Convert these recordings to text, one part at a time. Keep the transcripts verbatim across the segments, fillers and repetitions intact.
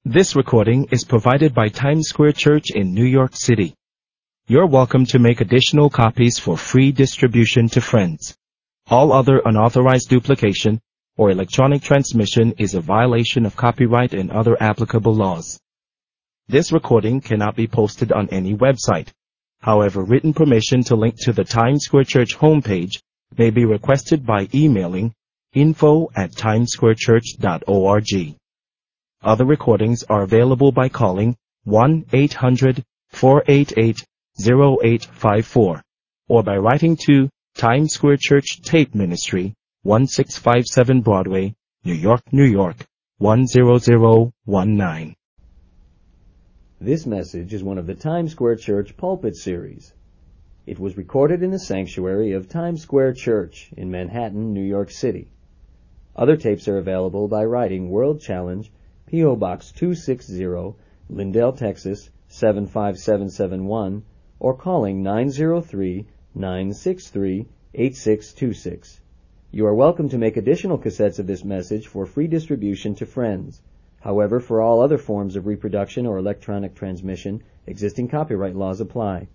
This recording is provided by Times Square Church in New York City. You're welcome to make additional copies for free distribution to friends. All other unauthorized duplication or electronic transmission is a violation of copyright and other applicable laws. This recording cannot be posted on any website. However, written permission to link to the Times Square Church homepage may be requested by emailing info at timessquarechurch dot org. Other recordings are available by calling one eight hundred four eight eight zero eight five four or by writing to Times Square Church Tape Ministry, one six five seven Broadway, New York, New York, one zero zero one nine. This message is one of the Times Square Church Pulpit Series. It was recorded in the sanctuary of Times Square Church in Manhattan, New York City. Other tapes are available by writing World Challenge, P O. Box two sixty, Lindale, Texas seven five seven seven one, or calling nine zero three, nine six three, eight six two six. You are welcome to make additional cassettes of this message for free distribution to friends. However, for all other forms of reproduction or electronic transmission, existing copyright laws apply.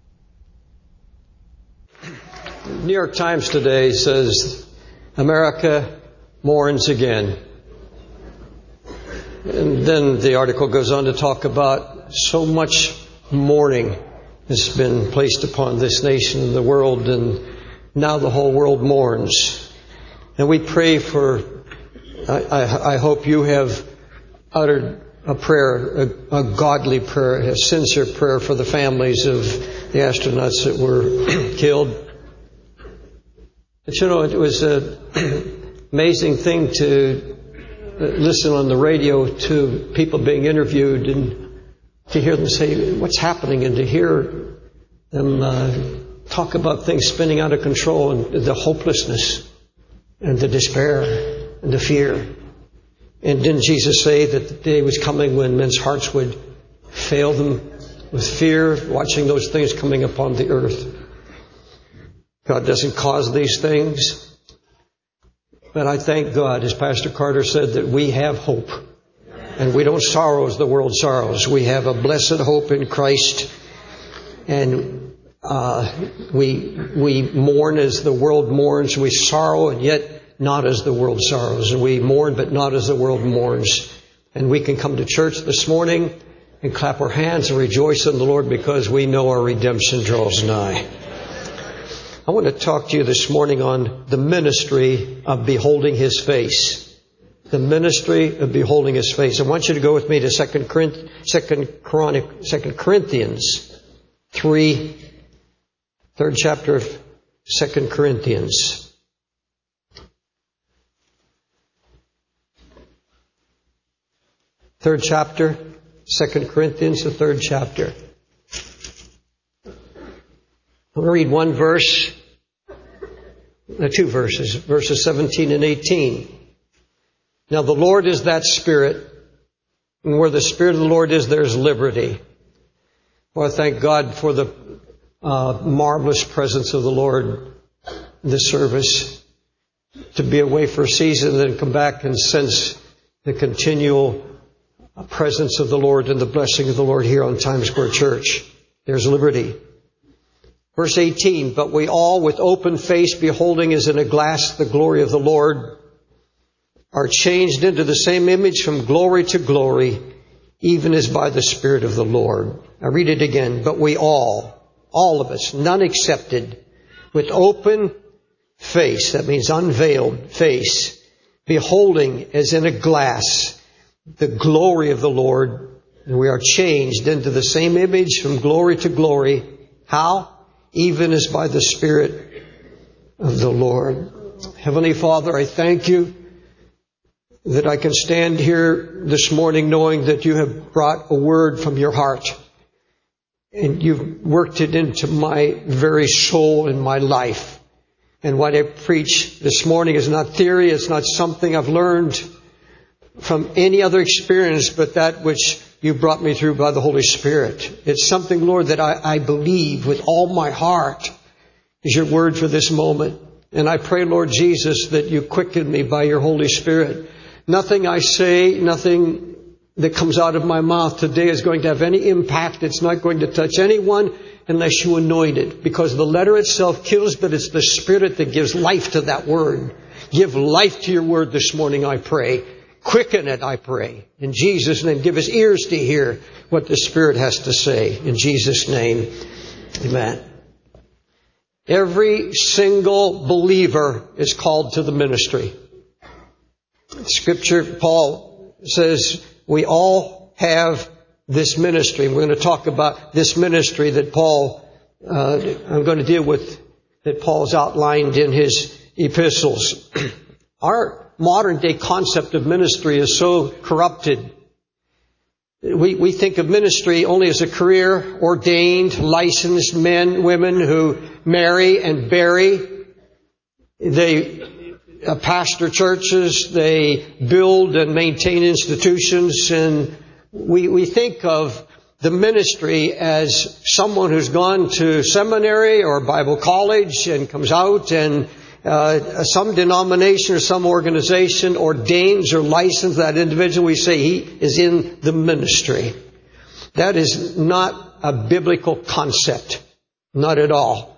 The New York Times today says, America mourns again. And then the article goes on to talk about so much mourning has been placed upon this nation and the world, and now the whole world mourns. And we pray for, I, I, I hope you have uttered a prayer, a, a godly prayer, a sincere prayer for the families of the astronauts that were killed. But you know, it was an amazing thing to listen on the radio to people being interviewed and to hear them say what's happening, and to hear them uh, talk about things spinning out of control, and the hopelessness and the despair and the fear. And didn't Jesus say that the day was coming when men's hearts would fail them with fear, watching those things coming upon the earth? God doesn't cause these things. But I thank God, as Pastor Carter said, that we have hope. And we don't sorrow as the world sorrows. We have a blessed hope in Christ. And uh, we we mourn as the world mourns. We sorrow, and yet not as the world sorrows. And we mourn, but not as the world mourns. And we can come to church this morning and clap our hands and rejoice in the Lord because we know our redemption draws nigh. I want to talk to you this morning on the ministry of beholding His face. The ministry of beholding His face. I want you to go with me to Second Corinthians three, third chapter of Second Corinthians. Third chapter, Second Corinthians, the third chapter. I'm going to read one verse, uh, two verses, verses seventeen and eighteen. Now the Lord is that Spirit, and where the Spirit of the Lord is, there's liberty. Well, I thank God for the uh, marvelous presence of the Lord in this service. To be away for a season and then come back and sense the continual presence of the Lord and the blessing of the Lord here on Times Square Church. There's liberty. Verse eighteen, but we all with open face beholding as in a glass the glory of the Lord are changed into the same image from glory to glory, even as by the Spirit of the Lord. I read it again. But we all, all of us, none excepted, with open face, that means unveiled face, beholding as in a glass the glory of the Lord, and we are changed into the same image from glory to glory. How? Even as by the Spirit of the Lord. Heavenly Father, I thank you that I can stand here this morning knowing that you have brought a word from your heart. And you've worked it into my very soul and my life. And what I preach this morning is not theory. It's not something I've learned from any other experience but that which you brought me through by the Holy Spirit. It's something, Lord, that I, I believe with all my heart is your word for this moment. And I pray, Lord Jesus, that you quicken me by your Holy Spirit. Nothing I say, nothing that comes out of my mouth today is going to have any impact. It's not going to touch anyone unless you anoint it. Because the letter itself kills, but it's the Spirit that gives life to that word. Give life to your word this morning, I pray. Quicken it, I pray. In Jesus' name, give us ears to hear what the Spirit has to say. In Jesus' name, amen. Every single believer is called to the ministry. Scripture, Paul says, we all have this ministry. We're going to talk about this ministry that Paul, uh, I'm going to deal with, that Paul's outlined in his epistles. Our modern day concept of ministry is so corrupted. We, we think of ministry only as a career, ordained, licensed men, women who marry and bury. They uh, pastor churches. They build and maintain institutions. And we, we think of the ministry as someone who's gone to seminary or Bible college and comes out and Uh, some denomination or some organization ordains or licenses that individual. We say he is in the ministry. That is not a biblical concept. Not at all.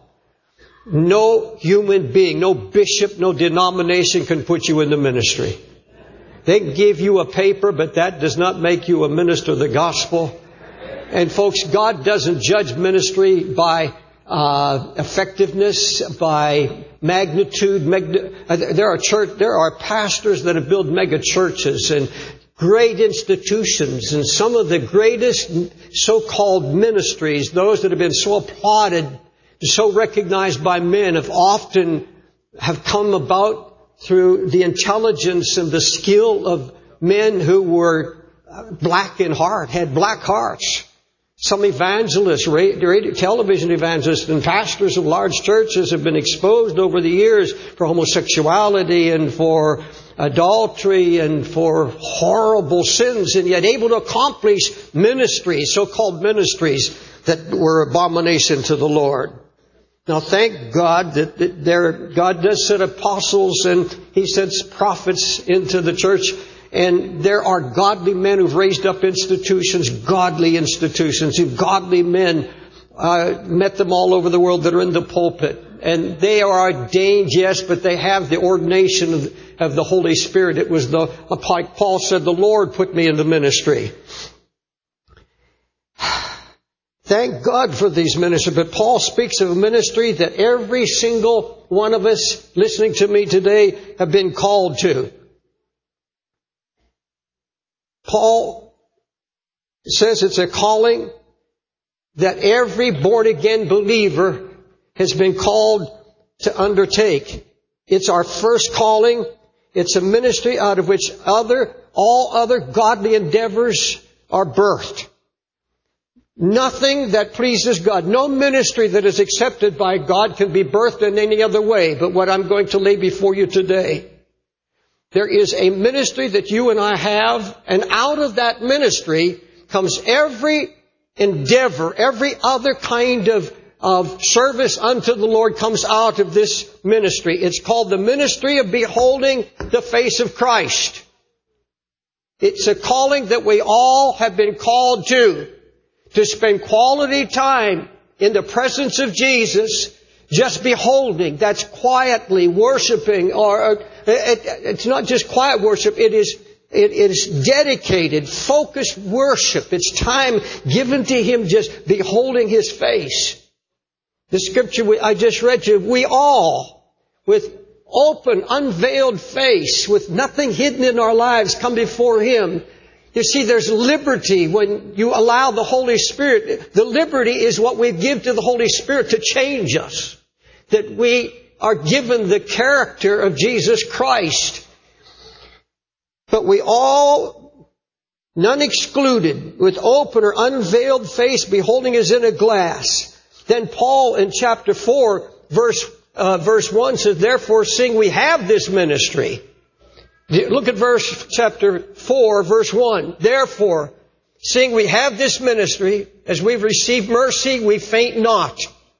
No human being, no bishop, no denomination can put you in the ministry. They can give you a paper, but that does not make you a minister of the gospel. And folks, God doesn't judge ministry by Uh, effectiveness, by magnitude. Mag- there are church, there are pastors that have built mega churches and great institutions, and some of the greatest so-called ministries, those that have been so applauded, so recognized by men, have often have come about through the intelligence and the skill of men who were black in heart, had black hearts. Some evangelists, radio, television evangelists, and pastors of large churches have been exposed over the years for homosexuality and for adultery and for horrible sins, and yet able to accomplish ministries, so-called ministries, that were abomination to the Lord. Now, thank God that, that there, God does send apostles and He sends prophets into the church. And there are godly men who've raised up institutions, godly institutions, and godly men. Uh, met them all over the world that are in the pulpit. And they are ordained, yes, but they have the ordination of, of the Holy Spirit. It was the, like Paul said, the Lord put me in the ministry. Thank God for these ministries. But Paul speaks of a ministry that every single one of us listening to me today have been called to. Paul says it's a calling that every born-again believer has been called to undertake. It's our first calling. It's a ministry out of which other, all other godly endeavors are birthed. Nothing that pleases God, no ministry that is accepted by God can be birthed in any other way but what I'm going to lay before you today. There is a ministry that you and I have, and out of that ministry comes every endeavor, every other kind of, of service unto the Lord comes out of this ministry. It's called the ministry of beholding the face of Christ. It's a calling that we all have been called to, to spend quality time in the presence of Jesus, just beholding. That's quietly worshiping, or it, it's not just quiet worship. It is it is dedicated, focused worship. It's time given to Him, just beholding His face. The scripture we, I just read to you, we all, with open, unveiled face, with nothing hidden in our lives, come before Him. You see, there's liberty when you allow the Holy Spirit. The liberty is what we give to the Holy Spirit to change us. That we are given the character of Jesus Christ. But we all, none excluded, with open or unveiled face, beholding as in a glass. Then Paul in chapter four, verse, uh, verse one says, therefore seeing we have this ministry. Look at verse, chapter four, verse one. Therefore, seeing we have this ministry, as we've received mercy, we faint not.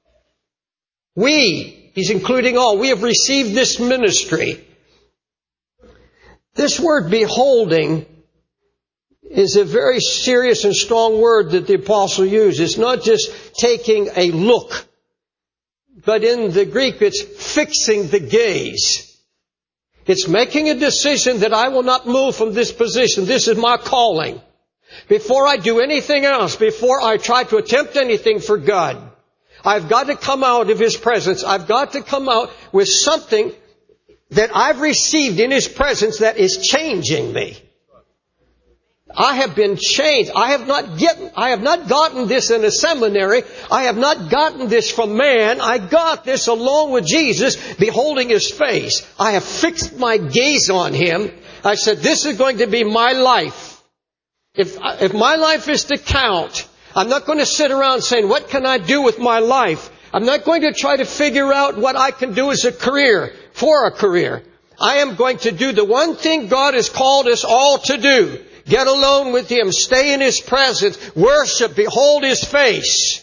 We, he's including all, we have received this ministry. This word beholding is a very serious and strong word that the apostle used. It's not just taking a look, but in the Greek it's fixing the gaze. It's making a decision that I will not move from this position. This is my calling. Before I do anything else, before I try to attempt anything for God, I've got to come out of His presence. I've got to come out with something that I've received in His presence that is changing me. I have been changed. I have not get, I have not gotten this in a seminary. I have not gotten this from man. I got this alone with Jesus, beholding His face. I have fixed my gaze on Him. I said, this is going to be my life. If, if my life is to count, I'm not going to sit around saying, what can I do with my life? I'm not going to try to figure out what I can do as a career, for a career. I am going to do the one thing God has called us all to do. Get alone with Him. Stay in His presence. Worship. Behold His face.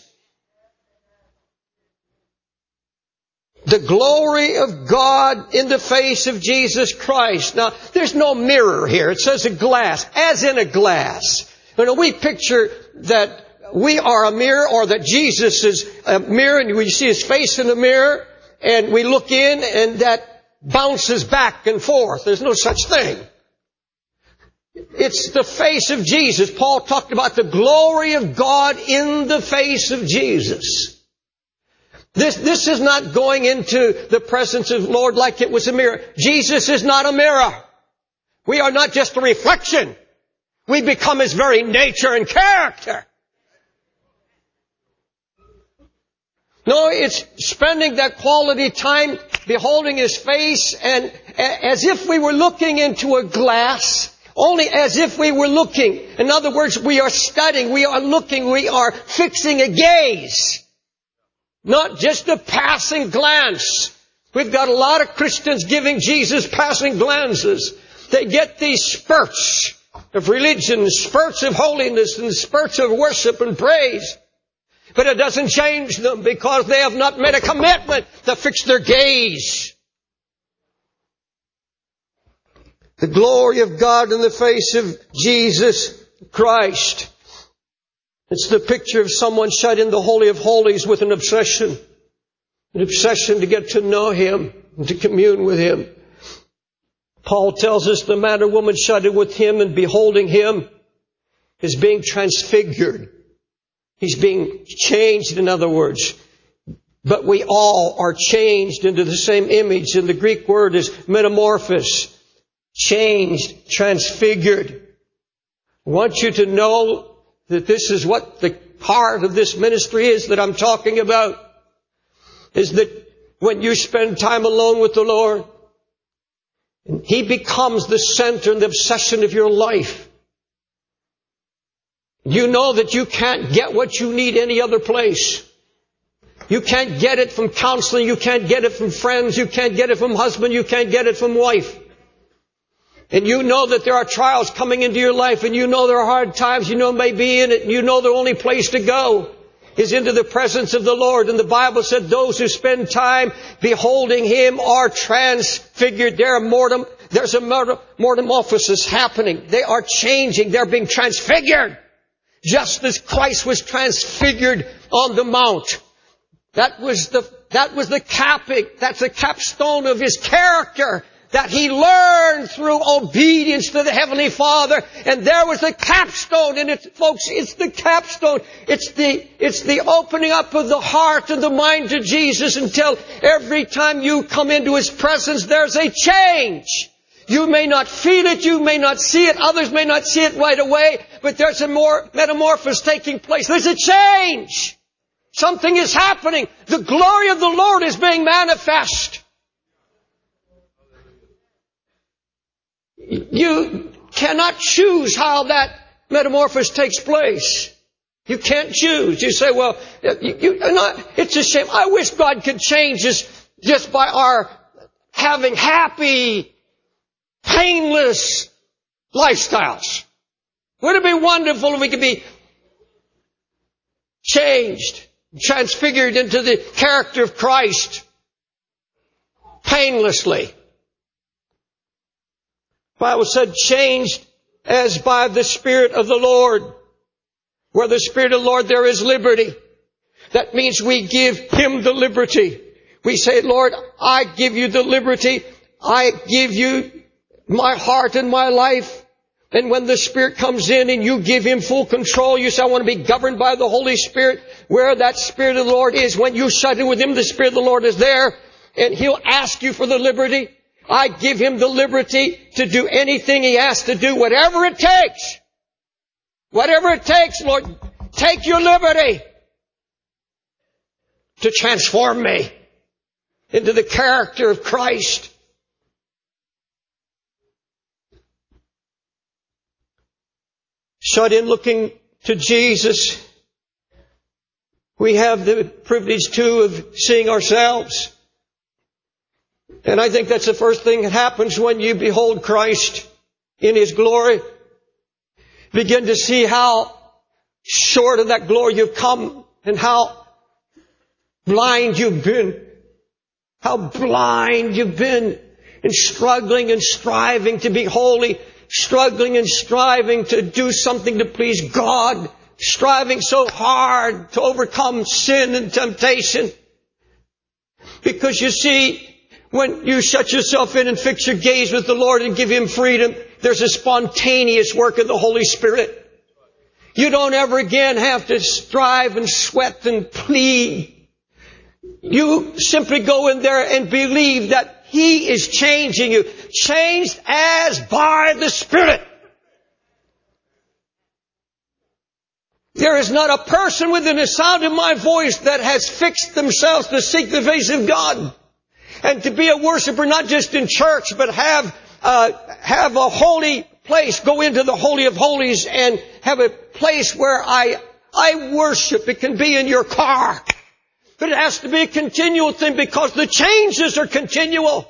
The glory of God in the face of Jesus Christ. Now, there's no mirror here. It says a glass, as in a glass. You know, we picture that we are a mirror, or that Jesus is a mirror, and we see His face in the mirror, and we look in, and that bounces back and forth. There's no such thing. It's the face of Jesus. Paul talked about the glory of God in the face of Jesus. This, this is not going into the presence of the Lord like it was a mirror. Jesus is not a mirror. We are not just a reflection. We become His very nature and character. No, it's spending that quality time beholding His face, and as if we were looking into a glass. Only as if we were looking. In other words, we are studying, we are looking, we are fixing a gaze. Not just a passing glance. We've got a lot of Christians giving Jesus passing glances. They get these spurts of religion, spurts of holiness, and spurts of worship and praise. But it doesn't change them, because they have not made a commitment to fix their gaze. The glory of God in the face of Jesus Christ. It's the picture of someone shut in the Holy of Holies with an obsession. An obsession to get to know Him and to commune with Him. Paul tells us the man or woman shut in with Him and beholding Him is being transfigured. He's being changed, in other words. But we all are changed into the same image. And the Greek word is metamorphos. Changed, transfigured. I want you to know that this is what the heart of this ministry is that I'm talking about. Is that when you spend time alone with the Lord, and He becomes the center and the obsession of your life, you know that you can't get what you need any other place. You can't get it from counseling. You can't get it from friends. You can't get it from husband. You can't get it from wife. And you know that there are trials coming into your life, and you know there are hard times, you know may be in it, and you know the only place to go is into the presence of the Lord. And the Bible said those who spend time beholding Him are transfigured. There are mortem, there's a metamorphosis happening. They are changing. They're being transfigured. Just as Christ was transfigured on the mount. That was the, that was the capping, that's the capstone of His character. That He learned through obedience to the Heavenly Father. And there was the capstone. And it's, folks, it's the capstone. It's the, it's the opening up of the heart and the mind to Jesus, until every time you come into His presence, there's a change. You may not feel it. You may not see it. Others may not see it right away. But there's a more metamorphosis taking place. There's a change. Something is happening. The glory of the Lord is being manifest. You cannot choose how that metamorphosis takes place. You can't choose. You say, well, you, you, not, it's a shame. I wish God could change us just by our having happy, painless lifestyles. Wouldn't it be wonderful if we could be changed, transfigured into the character of Christ painlessly? The Bible said changed as by the Spirit of the Lord. Where the Spirit of the Lord, there is liberty. That means we give Him the liberty. We say, Lord, I give you the liberty. I give you my heart and my life. And when the Spirit comes in and you give Him full control, you say, I want to be governed by the Holy Spirit. Where that Spirit of the Lord is, when you shut in with Him, the Spirit of the Lord is there. And He'll ask you for the liberty. I give Him the liberty to do anything He asks to do, whatever it takes. Whatever it takes, Lord, take your liberty to transform me into the character of Christ. Shut in looking to Jesus. We have the privilege too of seeing ourselves. And I think that's the first thing that happens when you behold Christ in His glory. Begin to see how short of that glory you've come and how blind you've been. How blind you've been in struggling and striving to be holy, struggling and striving to do something to please God, striving so hard to overcome sin and temptation. Because you see, when you shut yourself in and fix your gaze with the Lord and give Him freedom, there's a spontaneous work of the Holy Spirit. You don't ever again have to strive and sweat and plead. You simply go in there and believe that He is changing you, changed as by the Spirit. There is not a person within the sound of my voice that has fixed themselves to seek the face of God. And to be a worshiper, not just in church, but have, uh, have a holy place, go into the Holy of Holies and have a place where I, I worship. It can be in your car. But it has to be a continual thing because the changes are continual.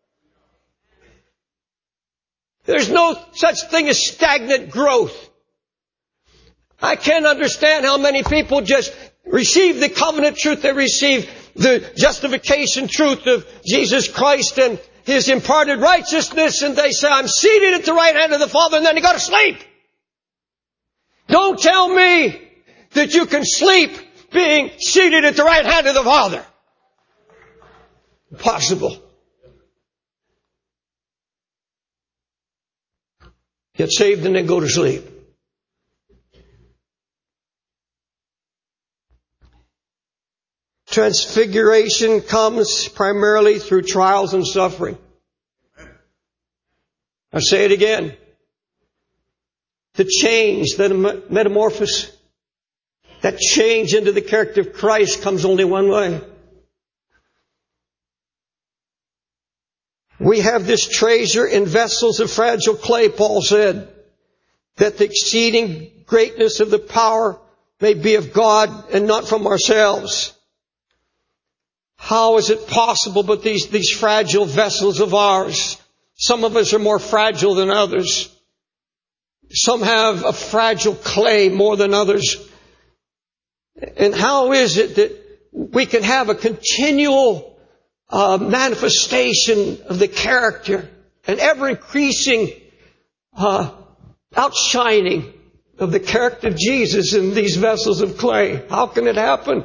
There's no such thing as stagnant growth. I can't understand how many people just receive the covenant truth. They receive the justification truth of Jesus Christ and His imparted righteousness, and they say, I'm seated at the right hand of the Father, and then they go to sleep. Don't tell me that you can sleep being seated at the right hand of the Father. Impossible. Get saved and then go to sleep. Transfiguration comes primarily through trials and suffering. I'll say it again. The change, the metamorphosis, that change into the character of Christ comes only one way. We have this treasure in vessels of fragile clay, Paul said, that the exceeding greatness of the power may be of God and not from ourselves. How is it possible but these, these fragile vessels of ours? Some of us are more fragile than others. Some have a fragile clay more than others. And how is it that we can have a continual uh, manifestation of the character, an ever-increasing uh, outshining of the character of Jesus in these vessels of clay? How can it happen?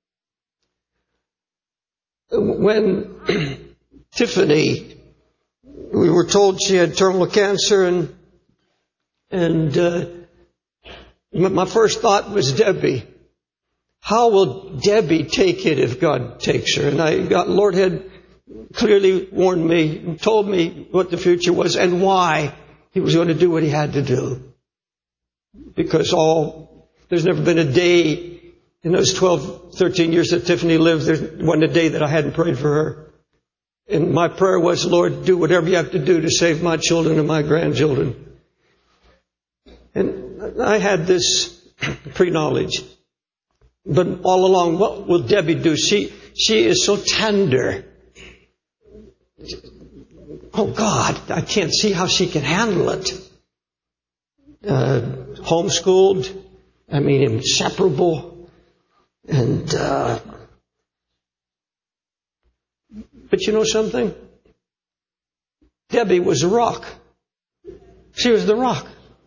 When Tiffany, we were told she had terminal cancer, and and uh, my first thought was Debbie. How will Debbie take it if God takes her? And I got, Lord had clearly warned me and told me what the future was and why He was going to do what He had to do. Because all, there's never been a day in those twelve, thirteen years that Tiffany lived, there wasn't a day that I hadn't prayed for her. And my prayer was, Lord, do whatever you have to do to save my children and my grandchildren. And I had this pre-knowledge. But all along, what will Debbie do? She, she is so tender. Oh God, I can't see how she can handle it. Uh, homeschooled, I mean, inseparable. And, uh, but you know something? Debbie was a rock. She was the rock.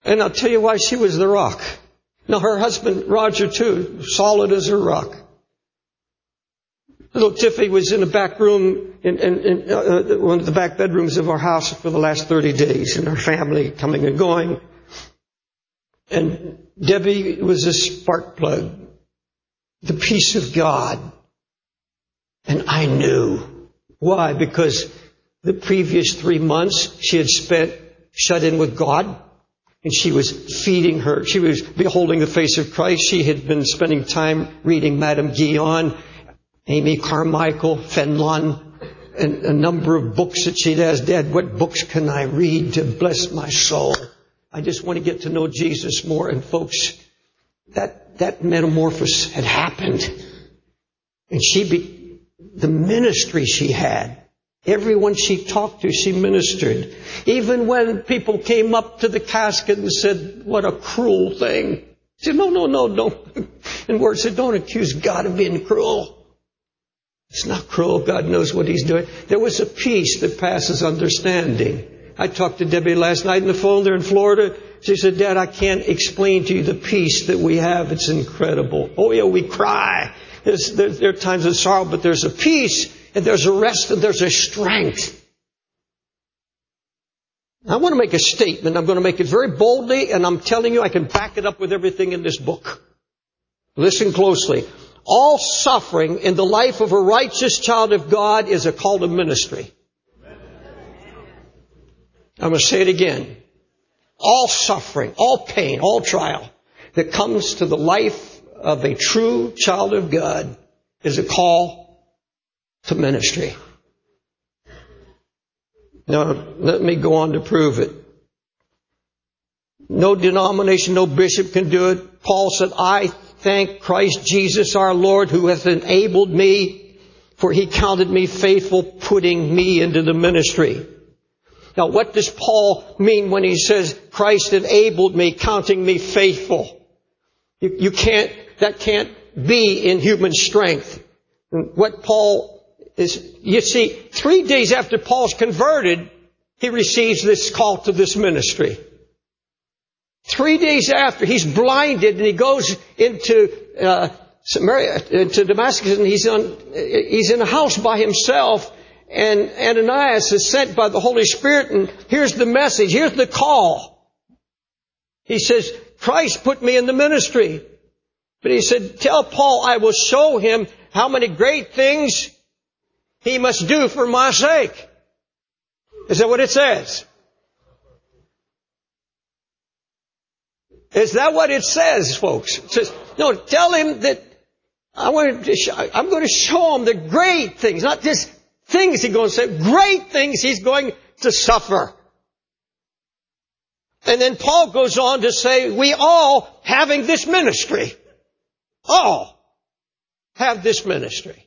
And I'll tell you why she was the rock. Now, her husband, Roger, too, solid as a rock. Little Tiffy was in the back room, in, in, in uh, one of the back bedrooms of our house for the last thirty days, and her family coming and going. And Debbie was a spark plug, the peace of God. And I knew. Why? Because the previous three months she had spent shut in with God. And she was feeding her. She was beholding the face of Christ. She had been spending time reading Madame Guyon, Amy Carmichael, Fenelon, and a number of books that she'd asked, Dad, what books can I read to bless my soul? I just want to get to know Jesus more. And folks, that, that metamorphosis had happened. And she, be, the ministry she had, everyone she talked to, she ministered. Even when people came up to the casket and said, what a cruel thing. She said, no, no, no, don't. In words, said, don't accuse God of being cruel. It's not cruel. God knows what He's doing. There was a peace that passes understanding. I talked to Debbie last night on the phone there in Florida. She said, Dad, I can't explain to you the peace that we have. It's incredible. Oh, yeah, we cry. There's, there, there are times of sorrow, but there's a peace, and there's a rest, and there's a strength. I want to make a statement. I'm going to make it very boldly, and I'm telling you I can back it up with everything in this book. Listen closely. All suffering in the life of a righteous child of God is a call to ministry. I'm going to say it again. All suffering, all pain, all trial that comes to the life of a true child of God is a call to ministry. Now, let me go on to prove it. No denomination, no bishop can do it. Paul said, I thank Christ Jesus our Lord who hath enabled me, for He counted me faithful, putting me into the ministry. Now, what does Paul mean when he says, Christ enabled me, counting me faithful? You, you can't, that can't be in human strength. What Paul is, you see, three days after Paul's converted, he receives this call to this ministry. Three days after, he's blinded and he goes into uh, Samaria, into Damascus, and he's on, he's in a house by himself. And Ananias is sent by the Holy Spirit, and here's the message, here's the call. He says, Christ put me in the ministry. But he said, tell Paul I will show him how many great things he must do for my sake. Is that what it says? Is that what it says, folks? It says, no, tell him that I want to show, I'm going to show him the great things, not just things he's going to say, great things he's going to suffer. And then Paul goes on to say, we all having this ministry, all have this ministry.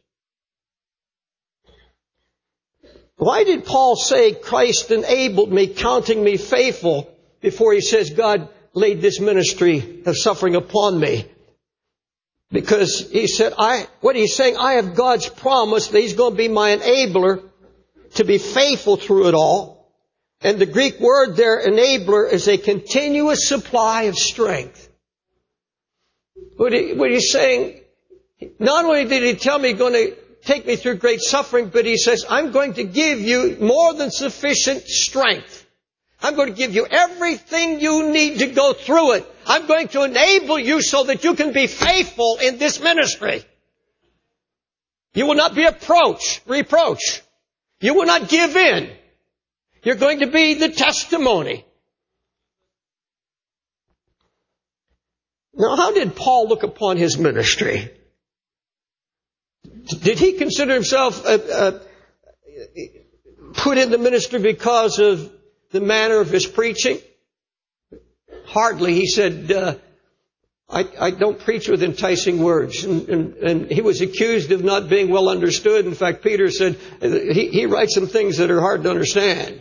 Why did Paul say Christ enabled me, counting me faithful, before he says God laid this ministry of suffering upon me? Because he said, I, what he's saying, I have God's promise that He's going to be my enabler to be faithful through it all. And the Greek word there, enabler, is a continuous supply of strength. What, he, what he's saying, not only did He tell me He's going to take me through great suffering, but He says, I'm going to give you more than sufficient strength. I'm going to give you everything you need to go through it. I'm going to enable you so that you can be faithful in this ministry. You will not be approach, reproach. You will not give in. You're going to be the testimony. Now, how did Paul look upon his ministry? Did he consider himself uh, uh, put in the ministry because of the manner of his preaching? Hardly. He said, uh, I, I don't preach with enticing words. And, and, and he was accused of not being well understood. In fact, Peter said he, he writes some things that are hard to understand.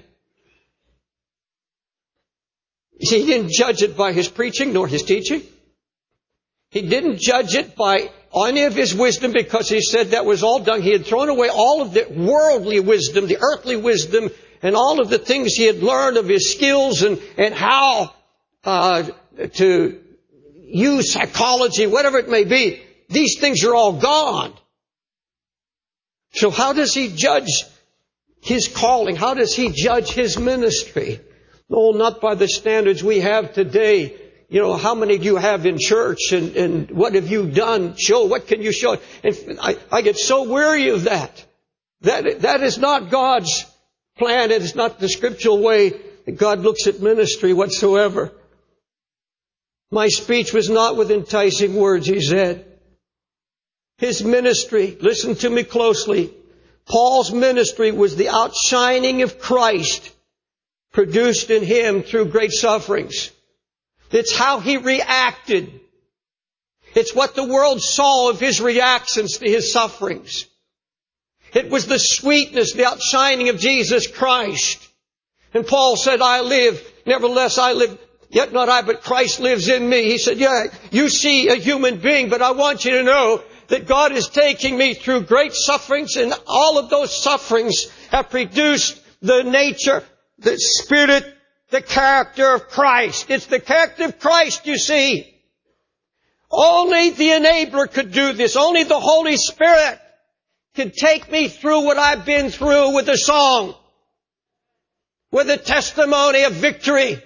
You see, he didn't judge it by his preaching nor his teaching. He didn't judge it by any of his wisdom, because he said that was all done. He had thrown away all of the worldly wisdom, the earthly wisdom, and all of the things he had learned of his skills and, and how uh, to use psychology, whatever it may be. These things are all gone. So how does he judge his calling? How does he judge his ministry? No, not by the standards we have today. You know, how many do you have in church, and, and what have you done? Show, what can you show? And I, I get so weary of that. That, that is not God's plan. It is not the scriptural way that God looks at ministry whatsoever. My speech was not with enticing words, he said. His ministry, listen to me closely. Paul's ministry was the outshining of Christ produced in him through great sufferings. It's how he reacted. It's what the world saw of his reactions to his sufferings. It was the sweetness, the outshining of Jesus Christ. And Paul said, I live, nevertheless I live, yet not I, but Christ lives in me. He said, yeah, you see a human being, but I want you to know that God is taking me through great sufferings, and all of those sufferings have produced the nature, the spirit, the character of Christ. It's the character of Christ, you see. Only the enabler could do this. Only the Holy Spirit could take me through what I've been through with a song, with a testimony of victory.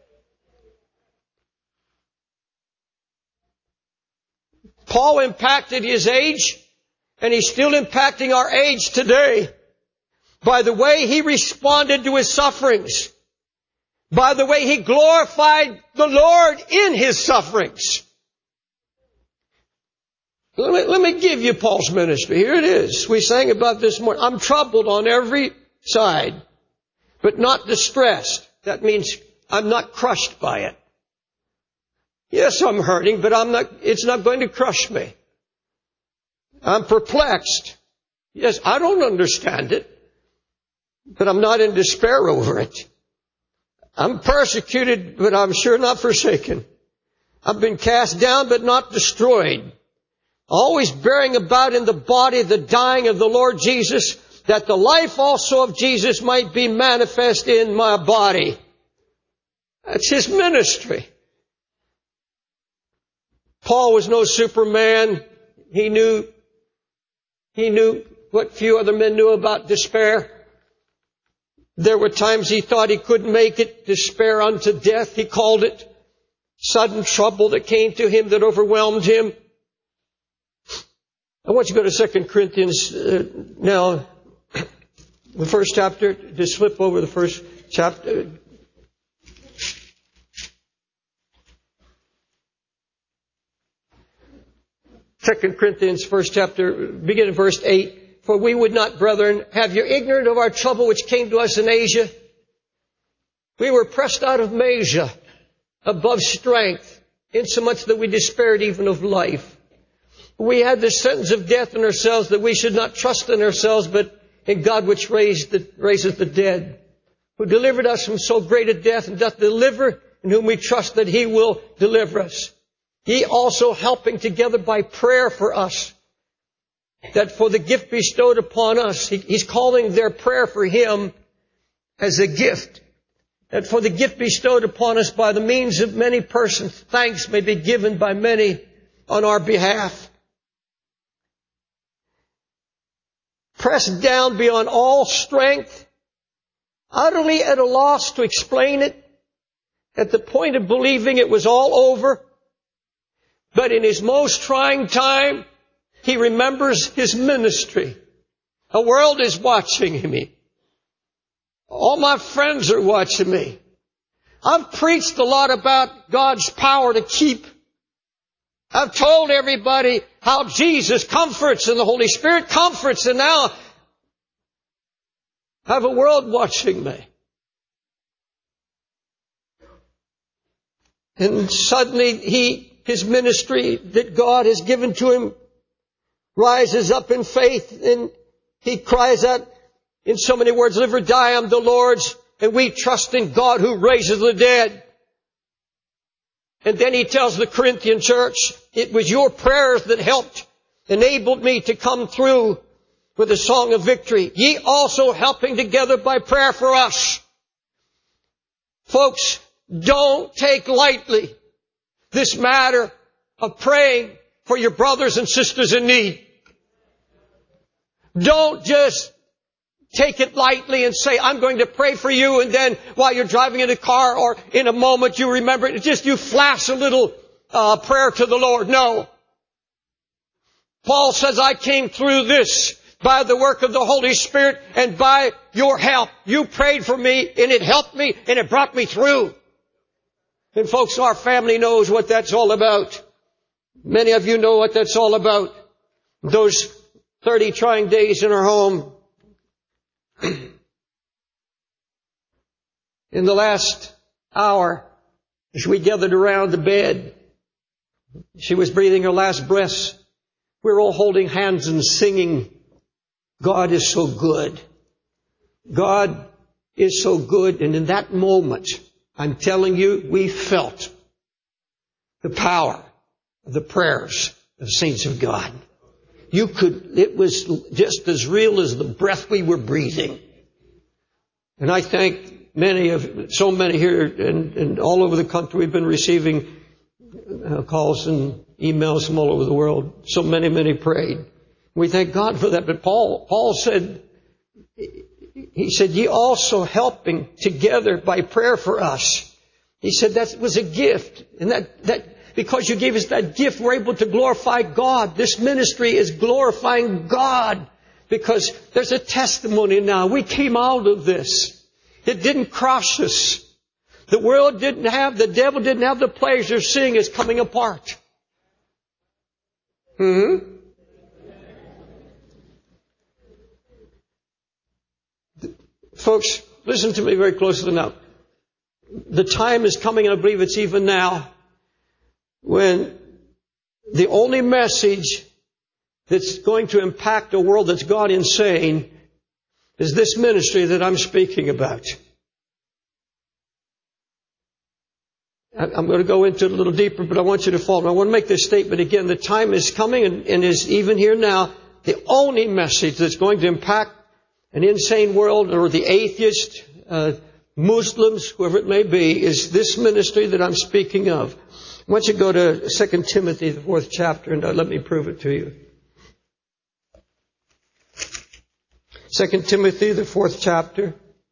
Paul impacted his age, and he's still impacting our age today by the way he responded to his sufferings, by the way he glorified the Lord in his sufferings. Let me, let me give you Paul's ministry. Here it is. We sang about this morning. I'm troubled on every side, but not distressed. That means I'm not crushed by it. Yes, I'm hurting, but I'm not, it's not going to crush me. I'm perplexed. Yes, I don't understand it, but I'm not in despair over it. I'm persecuted, but I'm sure not forsaken. I've been cast down, but not destroyed. Always bearing about in the body the dying of the Lord Jesus, that the life also of Jesus might be manifest in my body. That's his ministry. Paul was no Superman. He knew, he knew what few other men knew about despair. There were times he thought he couldn't make it, despair unto death, he called it. Sudden trouble that came to him that overwhelmed him. I want you to go to Second Corinthians uh, now, the first chapter. Just flip over the first chapter. Second Corinthians, first chapter, begin at verse eight. For we would not, brethren, have you ignorant of our trouble which came to us in Asia. We were pressed out of measure, above strength, insomuch that we despaired even of life. We had the sentence of death in ourselves, that we should not trust in ourselves, but in God which raised the, raises the dead, who delivered us from so great a death, and doth deliver, in whom we trust that he will deliver us. Ye also helping together by prayer for us, that for the gift bestowed upon us, he, he's calling their prayer for him as a gift, that for the gift bestowed upon us by the means of many persons, thanks may be given by many on our behalf. Pressed down beyond all strength, utterly at a loss to explain it, at the point of believing it was all over. But in his most trying time, he remembers his ministry. The world is watching me. All my friends are watching me. I've preached a lot about God's power to keep. I've told everybody how Jesus comforts and the Holy Spirit comforts, and now I have a world watching me. And suddenly he, his ministry that God has given to him rises up in faith, and he cries out in so many words, live or die, I'm the Lord's, and we trust in God who raises the dead. And then he tells the Corinthian church, it was your prayers that helped, enabled me to come through with a song of victory. Ye also helping together by prayer for us. Folks, don't take lightly this matter of praying for your brothers and sisters in need. Don't just take it lightly and say, I'm going to pray for you, and then while you're driving in a car or in a moment you remember it, it's just you flash a little uh, prayer to the Lord. No. Paul says, I came through this by the work of the Holy Spirit and by your help. You prayed for me and it helped me and it brought me through. And folks, our family knows what that's all about. Many of you know what that's all about. Those thirty trying days in our home. In the last hour, as we gathered around the bed, she was breathing her last breaths. We were all holding hands and singing, God is so good. God is so good. And in that moment, I'm telling you, we felt the power of the prayers of the saints of God. You could, it was just as real as the breath we were breathing. And I thank many of, so many here and, and all over the country, we've been receiving uh, calls and emails from all over the world. So many, many prayed. We thank God for that. But Paul, Paul said, he said, ye also helping together by prayer for us. He said that was a gift. And that, that, because you gave us that gift, we're able to glorify God. This ministry is glorifying God because there's a testimony now. We came out of this. It didn't crush us. The world didn't have, the devil didn't have the pleasure of seeing us coming apart. Hmm? Folks, listen to me very closely now. The time is coming, and I believe it's even now, when the only message that's going to impact a world that's gone insane is this ministry that I'm speaking about. I'm going to go into it a little deeper, but I want you to follow. I want to make this statement again. The time is coming and, and is even here now. The only message that's going to impact an insane world, or the atheist, uh, Muslims, whoever it may be, is this ministry that I'm speaking of. I want you to go to Second Timothy, the fourth chapter, and uh, let me prove it to you. Second Timothy, the fourth chapter.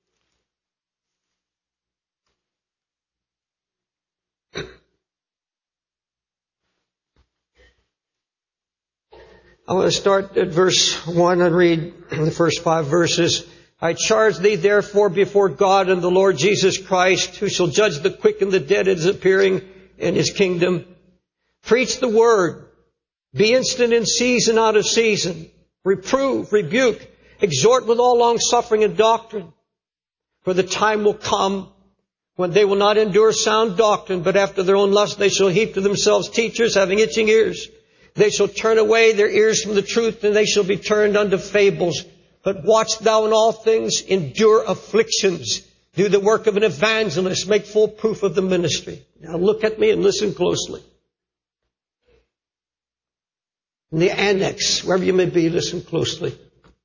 I want to start at verse one and read the first five verses. I charge thee therefore before God and the Lord Jesus Christ, who shall judge the quick and the dead at his appearing in his kingdom. Preach the word. Be instant in season, out of season. Reprove, rebuke, exhort with all long suffering and doctrine. For the time will come when they will not endure sound doctrine, but after their own lust they shall heap to themselves teachers having itching ears. They shall turn away their ears from the truth, and they shall be turned unto fables. But watch thou in all things, endure afflictions, do the work of an evangelist, make full proof of the ministry. Now look at me and listen closely. In the annex, wherever you may be, listen closely.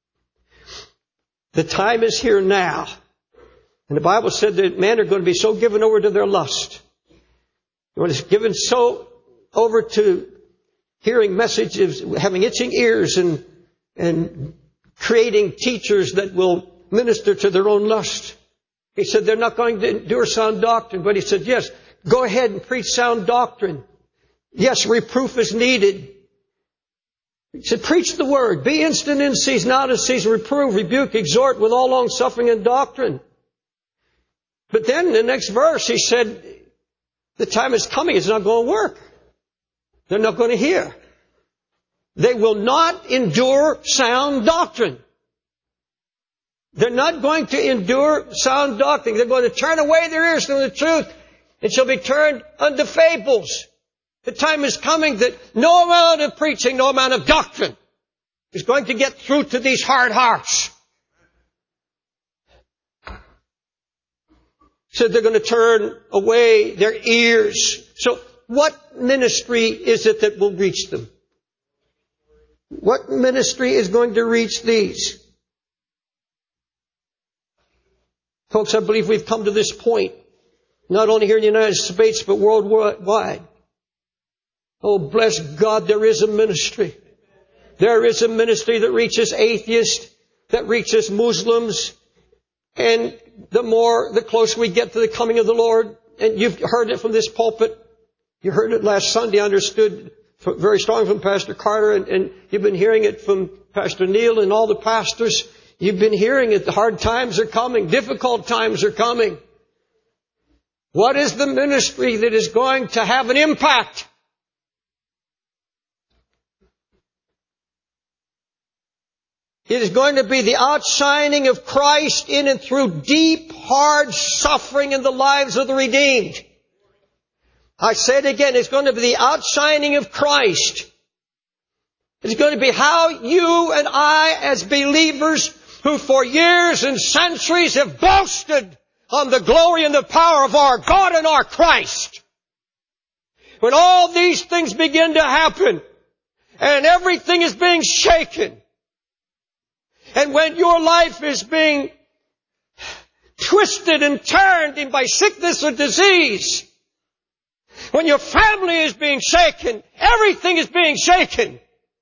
The time is here now. And the Bible said that men are going to be so given over to their lust. They're going to be given so over to hearing messages, having itching ears, and and creating teachers that will minister to their own lust. He said they're not going to endure sound doctrine, but he said, yes, go ahead and preach sound doctrine. Yes, reproof is needed. He said, preach the word. Be instant in season, out of season. Reprove, rebuke, exhort with all long suffering and doctrine. But then in the next verse, he said, the time is coming. It's not going to work. They're not going to hear. They will not endure sound doctrine. They're not going to endure sound doctrine. They're going to turn away their ears from the truth and shall be turned unto fables. The time is coming that no amount of preaching, no amount of doctrine is going to get through to these hard hearts. So they're going to turn away their ears. So what ministry is it that will reach them? What ministry is going to reach these? Folks, I believe we've come to this point Not only here in the United States, but worldwide. Oh, bless God, there is a ministry. There is a ministry that reaches atheists, that reaches Muslims. And the more, the closer we get to the coming of the Lord, and you've heard it from this pulpit. You heard it last Sunday, understood very strong from Pastor Carter, and, and you've been hearing it from Pastor Neil and all the pastors. You've been hearing it. The hard times are coming. Difficult times are coming. What is the ministry that is going to have an impact? It is going to be the outshining of Christ in and through deep, hard suffering in the lives of the redeemed. I say it again, it's going to be the outshining of Christ. It's going to be how you and I, as believers who for years and centuries have boasted on the glory and the power of our God and our Christ. When all these things begin to happen and everything is being shaken, and when your life is being twisted and turned in by sickness or disease, when your family is being shaken, everything is being shaken,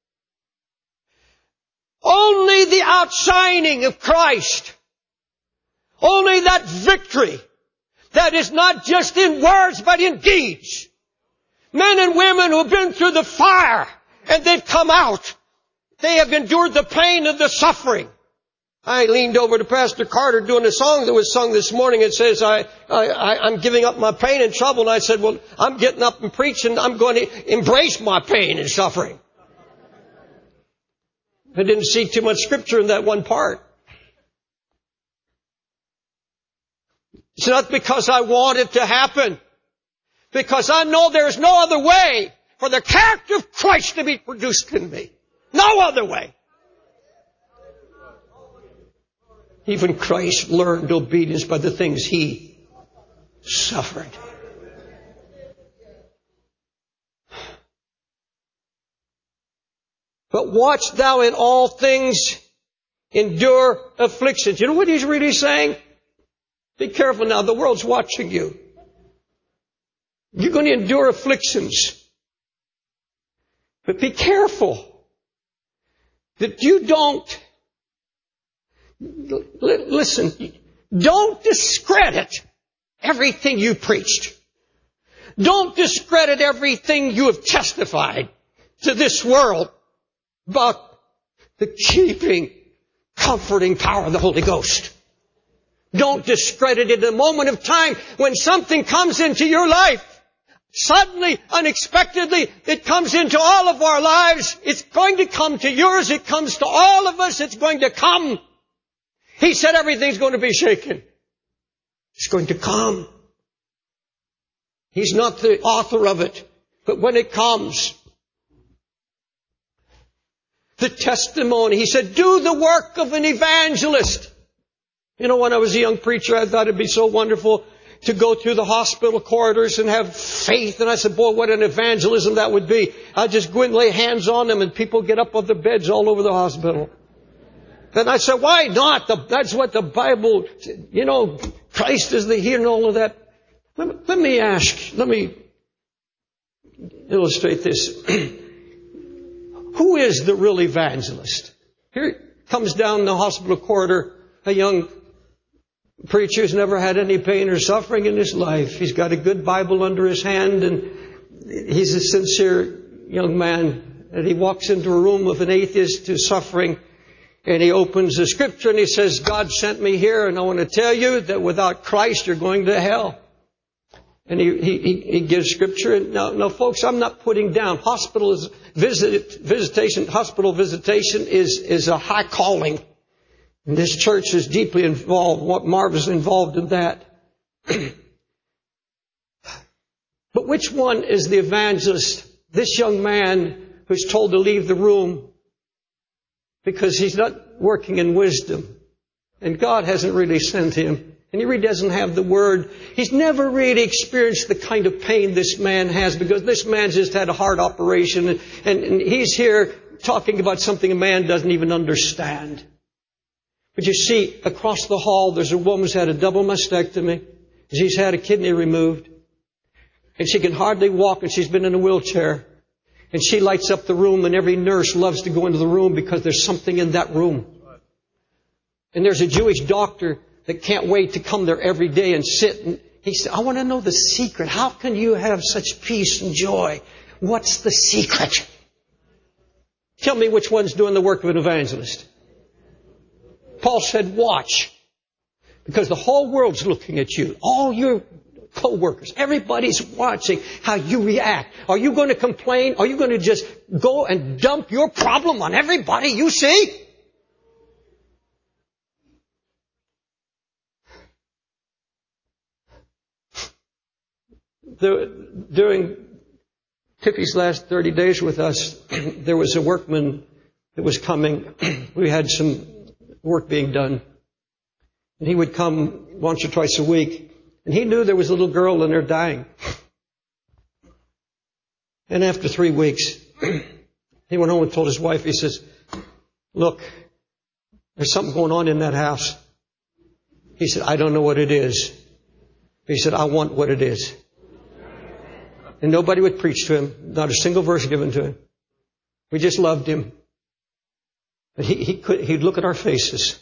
only the outshining of Christ, only that victory that is not just in words but in deeds. Men and women who have been through the fire and they've come out. They have endured the pain and the suffering. I leaned over to Pastor Carter doing a song that was sung this morning. It says, I, I, I'm giving up my pain and trouble. And I said, well, I'm getting up and preaching. I'm going to embrace my pain and suffering. I didn't see too much scripture in that one part. It's not because I want it to happen. Because I know there's no other way for the character of Christ to be produced in me. No other way. Even Christ learned obedience by the things He suffered. But watch thou in all things endure afflictions. You know what He's really saying? Be careful now. The world's watching you. You're going to endure afflictions. But be careful that you don't, listen, don't discredit everything you preached. Don't discredit everything you have testified to this world about the keeping, comforting power of the Holy Ghost. Don't discredit it in a moment of time when something comes into your life. Suddenly, unexpectedly, it comes into all of our lives. It's going to come to yours. It comes to all of us. It's going to come. He said everything's going to be shaken. It's going to come. He's not the author of it. But when it comes, the testimony, He said, do the work of an evangelist. You know, when I was a young preacher, I thought it'd be so wonderful to go through the hospital corridors and have faith. And I said, boy, what an evangelism that would be. I'd just go and lay hands on them and people get up off their beds all over the hospital. And I said, why not? The, that's what the Bible, you know, Christ is the healer and all of that. Let me, let me ask, let me illustrate this. Who is the real evangelist? Here comes down the hospital corridor a young preacher who's never had any pain or suffering in his life. He's got a good Bible under his hand, and he's a sincere young man. And he walks into a room with an atheist who's suffering, and he opens the scripture and he says, God sent me here, and I want to tell you that without Christ you're going to hell. And he, he, he gives scripture. And now, now, folks, I'm not putting down. Hospital is visit, visitation, hospital visitation is, is a high calling. And this church is deeply involved. What Marv is involved in that. But which one is the evangelist? This young man who's told to leave the room because he's not working in wisdom. And God hasn't really sent him. And he really doesn't have the word. He's never really experienced the kind of pain this man has, because this man's just had a heart operation. And, and, and he's here talking about something a man doesn't even understand. But you see, across the hall, there's a woman who's had a double mastectomy. She's had a kidney removed. And she can hardly walk, and she's been in a wheelchair. And she lights up the room, and every nurse loves to go into the room because there's something in that room. And there's a Jewish doctor that can't wait to come there every day and sit. And he said, I want to know the secret. How can you have such peace and joy? What's the secret? Tell me which one's doing the work of an evangelist. Paul said, watch. Because the whole world's looking at you. All your co-workers. Everybody's watching how you react. Are you going to complain? Are you going to just go and dump your problem on everybody you see? The, during Tippy's last thirty days with us, there was a workman that was coming. We had some work being done. And he would come once or twice a week. And he knew there was a little girl in there dying. And after three weeks, he went home and told his wife, he says, look, there's something going on in that house. He said, I don't know what it is. He said, I want what it is. And nobody would preach to him. Not a single verse given to him. We just loved him. But he, he could, he'd look at our faces.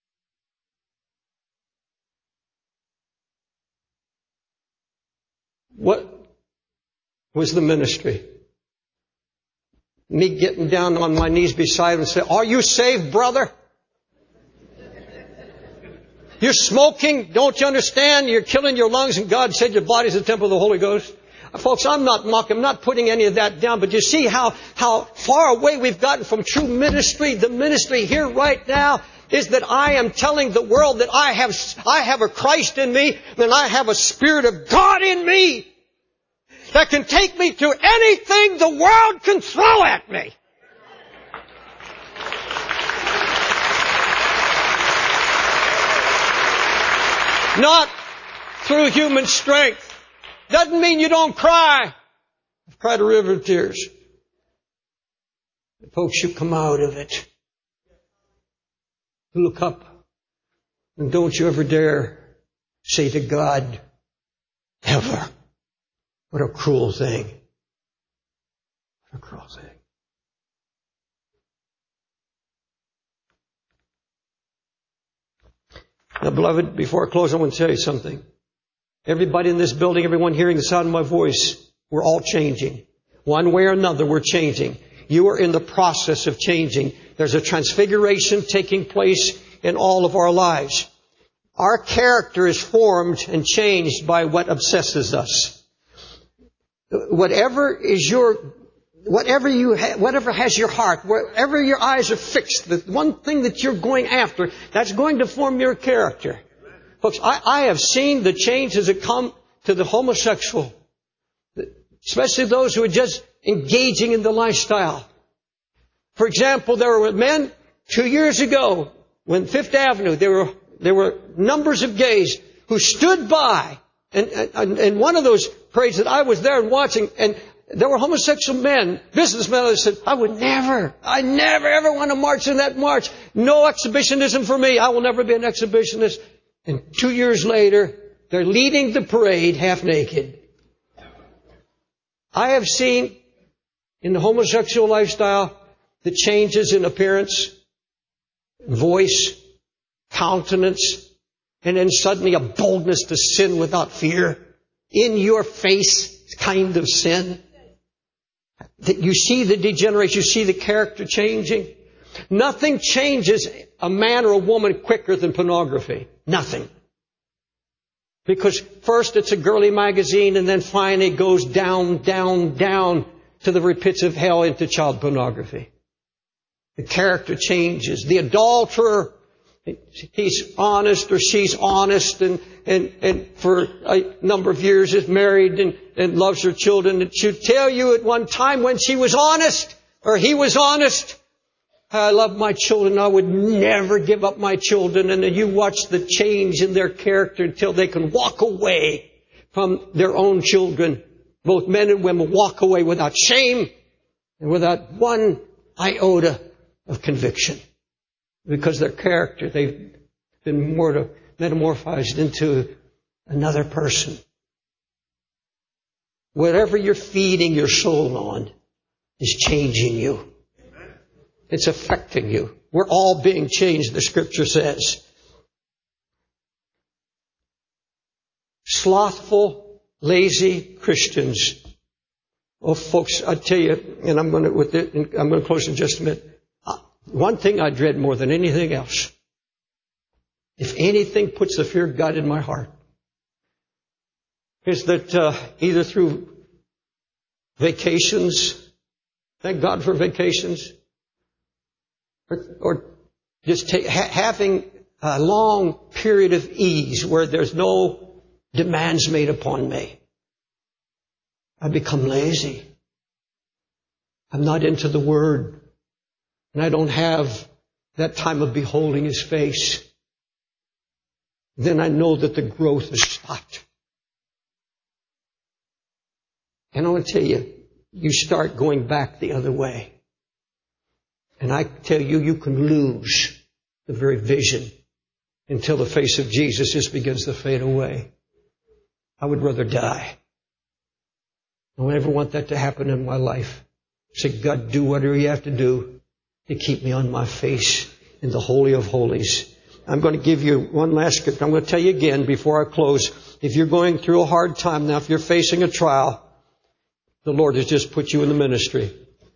What was the ministry? Me getting down on my knees beside him and saying, are you saved, brother? You're smoking. Don't you understand? You're killing your lungs, and God said your body's the temple of the Holy Ghost. Folks, I'm not mocking. I'm not putting any of that down. But you see how, how far away we've gotten from true ministry. The ministry here right now is that I am telling the world that I have, I have a Christ in me, and I have a Spirit of God in me that can take me to anything the world can throw at me. Not through human strength. Doesn't mean you don't cry. I've cried a river of tears. Folks, you come out of it. Look up. And don't you ever dare say to God, ever. What a cruel thing. What a cruel thing. Now, beloved, before I close, I want to tell you something. Everybody in this building, everyone hearing the sound of my voice, we're all changing. One way or another, we're changing. You are in the process of changing. There's a transfiguration taking place in all of our lives. Our character is formed and changed by what obsesses us. Whatever is your, whatever you, ha- whatever has your heart, wherever your eyes are fixed, the one thing that you're going after, that's going to form your character. Folks, I, I have seen the changes that come to the homosexual, especially those who are just engaging in the lifestyle. For example, there were men two years ago when Fifth Avenue, there were there were numbers of gays who stood by, and, and, and one of those parades that I was there and watching, and there were homosexual men, businessmen, that said, I would never, I never ever want to march in that march. No exhibitionism for me. I will never be an exhibitionist. And two years later, they're leading the parade half naked. I have seen in the homosexual lifestyle the changes in appearance, voice, countenance, and then suddenly a boldness to sin without fear. In your face kind of sin. That you see the degeneration, you see the character changing. Nothing changes a man or a woman quicker than pornography. Nothing. Because first it's a girly magazine, and then finally it goes down, down, down to the pits of hell into child pornography. The character changes. The adulterer, he's honest or she's honest, and, and, and for a number of years is married and, and loves her children. And she'll tell you at one time when she was honest, or he was honest, I love my children. I would never give up my children. And then you watch the change in their character until they can walk away from their own children. Both men and women walk away without shame and without one iota of conviction. Because their character, they've been metamorphosed into another person. Whatever you're feeding your soul on is changing you. It's affecting you. We're all being changed, the Scripture says. Slothful, lazy Christians. Oh, folks, I tell you, and I'm going to with it, I'm going to close in just a minute. One thing I dread more than anything else, if anything puts the fear of God in my heart, is that uh, either through vacations, thank God for vacations, or, or just take, ha- having a long period of ease where there's no demands made upon me, I become lazy. I'm not into the Word, and I don't have that time of beholding His face. Then I know that the growth has stopped. And I want to tell you, you start going back the other way. And I tell you, you can lose the very vision until the face of Jesus just begins to fade away. I would rather die. I don't ever want that to happen in my life. Say, God, do whatever you have to do to keep me on my face in the Holy of Holies. I'm going to give you one last scripture. I'm going to tell you again before I close. If you're going through a hard time now, if you're facing a trial, the Lord has just put you in the ministry.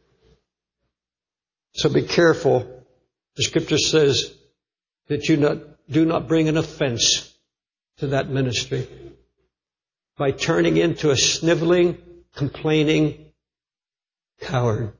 So be careful. The Scripture says that you not, do not bring an offense to that ministry by turning into a sniveling, complaining coward.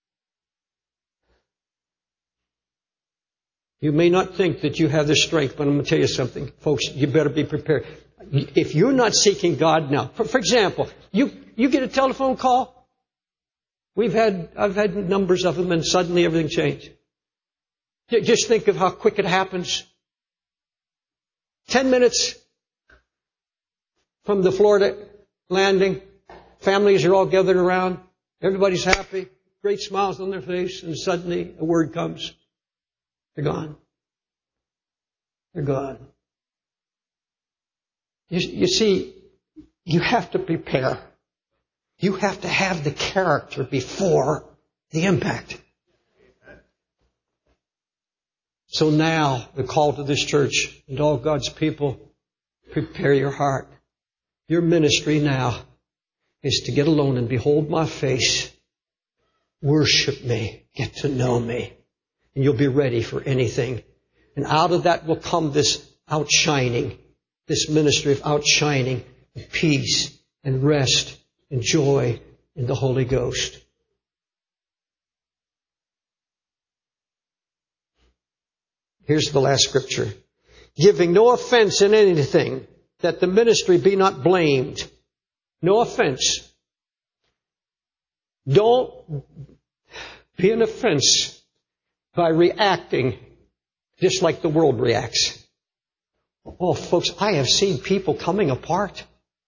You may not think that you have the strength, but I'm going to tell you something. Folks, you better be prepared. If you're not seeking God now, for, for example, you, you get a telephone call. We've had, I've had numbers of them and suddenly everything changed. Just think of how quick it happens. Ten minutes from the Florida landing, families are all gathered around. Everybody's happy, great smiles on their face, and suddenly a word comes. They're gone. They're gone. You, you see, you have to prepare. You have to have the character before the impact. So now, the call to this church and all God's people, prepare your heart. Your ministry now is to get alone and behold my face, worship me, get to know me, and you'll be ready for anything. And out of that will come this outshining, this ministry of outshining, and peace and rest and joy in the Holy Ghost. Here's the last scripture. Giving no offense in anything, that the ministry be not blamed. No offense. Don't be an offense by reacting just like the world reacts. Oh, folks, I have seen people coming apart.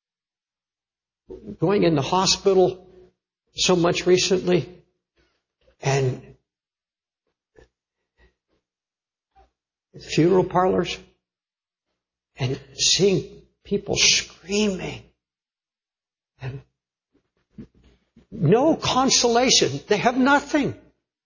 Going in the hospital so much recently, and funeral parlors, and seeing people screaming and no consolation. They have nothing.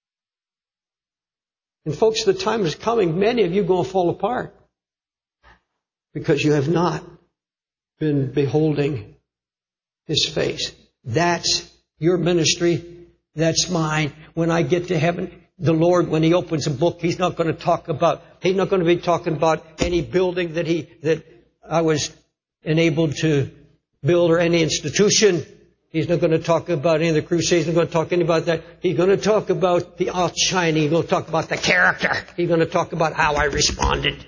And folks, the time is coming. Many of you are going to fall apart because you have not been beholding His face. That's your ministry. That's mine. When I get to heaven, the Lord, when He opens a book, He's not going to talk about, He's not going to be talking about any building that He, that I was enabled to build or any institution. He's not going to talk about any of the crusades. He's not going to talk any about that. He's going to talk about the outshining. He's going to talk about the character. He's going to talk about how I responded.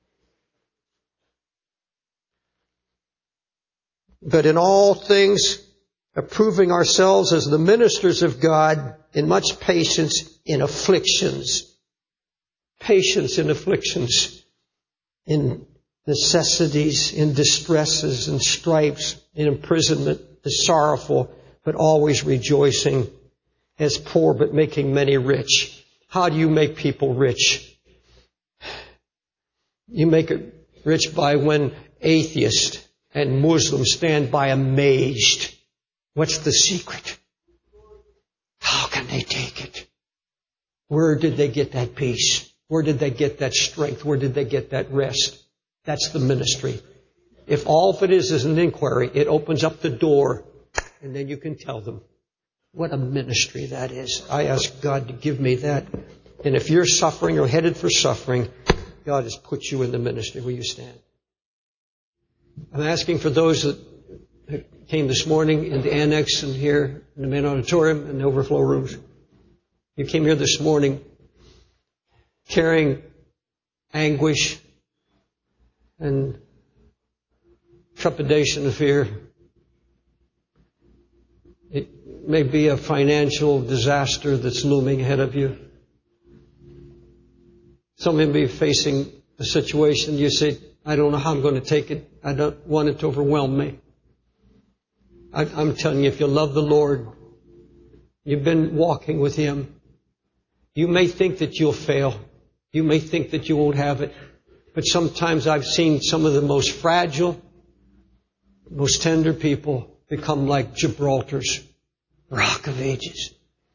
But in all things, approving ourselves as the ministers of God in much patience in afflictions. Patience in afflictions, in necessities, in distresses, in stripes, in imprisonment, as sorrowful, but always rejoicing, as poor, but making many rich. How do you make people rich? You make it rich by when atheists And Muslims stand by amazed. What's the secret? How can they take it? Where did they get that peace? Where did they get that strength? Where did they get that rest? That's the ministry. If all of it is is an inquiry, it opens up the door, and then you can tell them. What a ministry that is. I ask God to give me that. And if you're suffering or headed for suffering, God has put you in the ministry. Will you stand? I'm asking for those that came this morning in the annex and here in the main auditorium and the overflow rooms. You came here this morning carrying anguish and trepidation and fear. It may be a financial disaster that's looming ahead of you. Some may be facing a situation you say, I don't know how I'm going to take it. I don't want it to overwhelm me. I, I'm telling you, if you love the Lord, you've been walking with Him, you may think that you'll fail. You may think that you won't have it. But sometimes I've seen some of the most fragile, most tender people become like Gibraltar's Rock of Ages.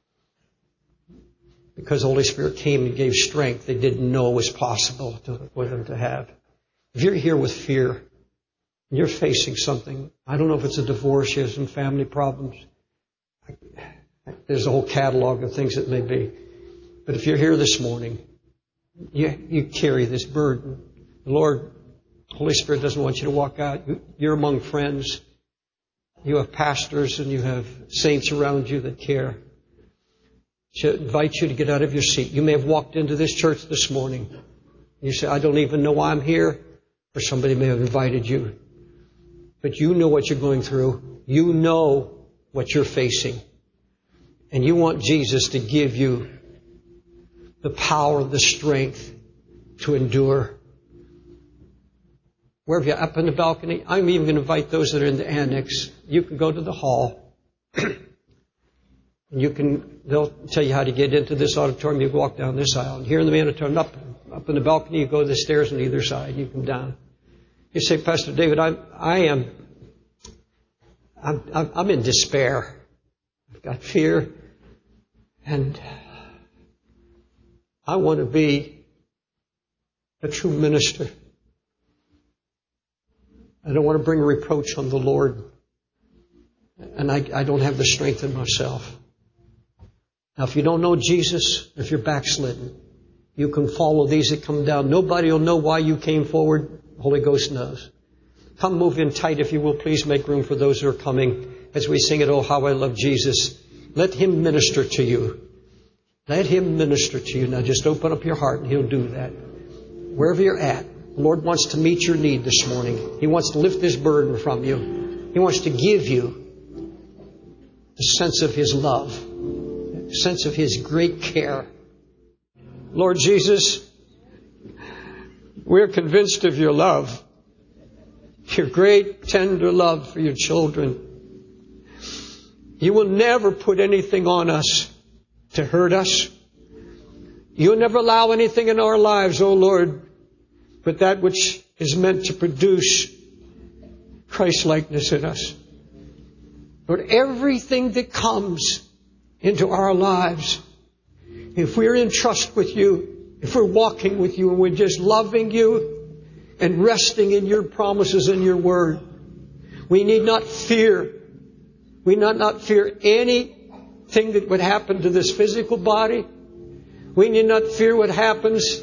Because the Holy Spirit came and gave strength they didn't know was possible to, for them to have. If you're here with fear, and you're facing something, I don't know if it's a divorce, you have some family problems. There's a whole catalog of things it may be. But if you're here this morning, you, you carry this burden. The Lord, Holy Spirit doesn't want you to walk out. You're among friends. You have pastors and you have saints around you that care. To invite you to get out of your seat. You may have walked into this church this morning. You say, I don't even know why I'm here. Or somebody may have invited you. But you know what you're going through. You know what you're facing. And you want Jesus to give you the power, the strength to endure. Wherever you're up in the balcony, I'm even going to invite those that are in the annex. You can go to the hall. You can, they'll tell you how to get into this auditorium. You walk down this aisle. And here in the main auditorium, up, up in the balcony, you go to the stairs on either side. You come down. You say, Pastor David, I, I am, I'm, I'm, I'm in despair. I've got fear. And I want to be a true minister. I don't want to bring reproach on the Lord. And I, I don't have the strength in myself. Now, if you don't know Jesus, if you're backslidden, you can follow these that come down. Nobody will know why you came forward. The Holy Ghost knows. Come move in tight, if you will. Please make room for those who are coming as we sing it, Oh, How I Love Jesus. Let Him minister to you. Let Him minister to you. Now just open up your heart and He'll do that. Wherever you're at, the Lord wants to meet your need this morning. He wants to lift this burden from you. He wants to give you a sense of His love, a sense of His great care. Lord Jesus, we're convinced of your love, your great, tender love for your children. You will never put anything on us to hurt us. You'll never allow anything in our lives, oh Lord, but that which is meant to produce Christ-likeness in us. Lord, everything that comes into our lives, if we're in trust with you, if we're walking with you and we're just loving you and resting in your promises and your word, we need not fear. We need not fear anything that would happen to this physical body. We need not fear what happens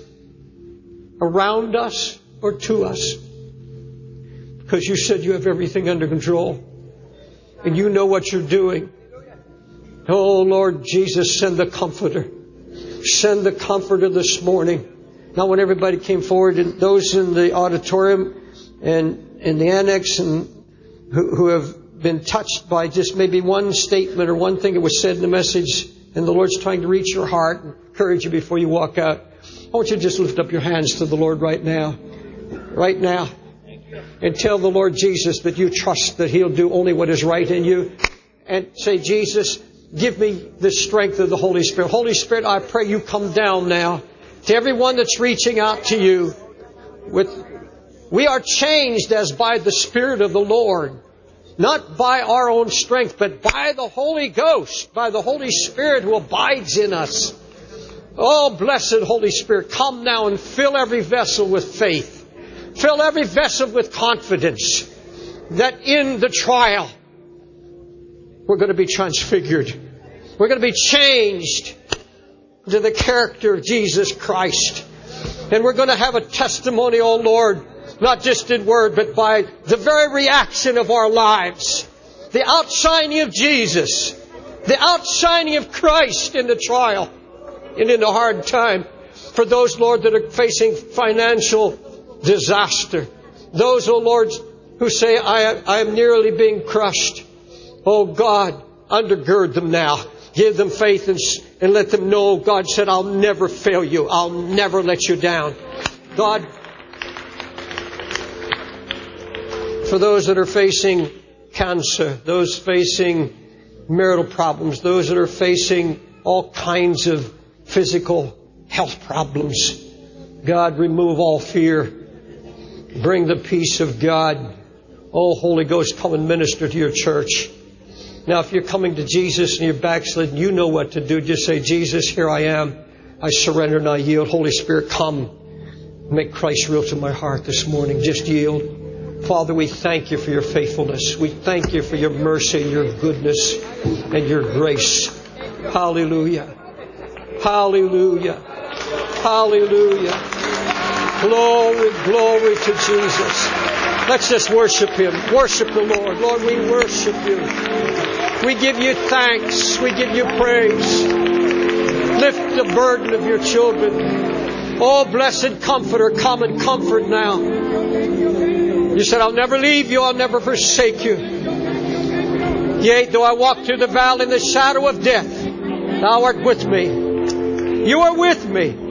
around us or to us. Because you said you have everything under control. And you know what you're doing. Oh, Lord Jesus, send the Comforter. Send the Comforter this morning. Now, when everybody came forward, and those in the auditorium and in the annex and who, who have been touched by just maybe one statement or one thing that was said in the message, and the Lord's trying to reach your heart and encourage you before you walk out, I want you to just lift up your hands to the Lord right now. Right now. And tell the Lord Jesus that you trust that He'll do only what is right in you. And say, Jesus, give me the strength of the Holy Spirit. Holy Spirit, I pray you come down now to everyone that's reaching out to you with We are changed as by the Spirit of the Lord. Not by our own strength, but by the Holy Ghost, by the Holy Spirit who abides in us. Oh, blessed Holy Spirit, come now and fill every vessel with faith. Fill every vessel with confidence that in the trial we're going to be transfigured. We're going to be changed to the character of Jesus Christ. And we're going to have a testimony, oh Lord, not just in word, but by the very reaction of our lives. The outshining of Jesus. The outshining of Christ in the trial and in the hard time. For those, Lord, that are facing financial disaster. Those, oh Lord, who say, I, I am nearly being crushed. Oh God, undergird them now. Give them faith and, and let them know God said, I'll never fail you. I'll never let you down. God, for those that are facing cancer, those facing marital problems, those that are facing all kinds of physical health problems, God, remove all fear. Bring the peace of God. Oh, Holy Ghost, come and minister to your church. Now, if you're coming to Jesus and you're backslidden, you know what to do. Just say, Jesus, here I am. I surrender and I yield. Holy Spirit, come. Make Christ real to my heart this morning. Just yield. Father, we thank you for your faithfulness. We thank you for your mercy and your goodness and your grace. Hallelujah. Hallelujah. Hallelujah. Glory, glory to Jesus. Let's just worship Him. Worship the Lord. Lord, we worship you. We give you thanks. We give you praise. Lift the burden of your children. Oh, blessed Comforter, come and comfort now. You said, I'll never leave you. I'll never forsake you. Yea, though I walk through the valley in the shadow of death, thou art with me. You are with me.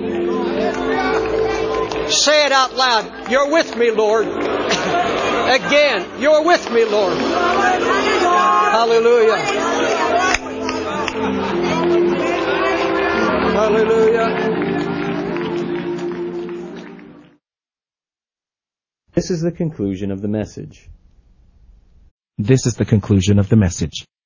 Say it out loud. You're with me, Lord. Again, you're with me, Lord. Hallelujah. Hallelujah. This is the conclusion of the message. This is the conclusion of the message.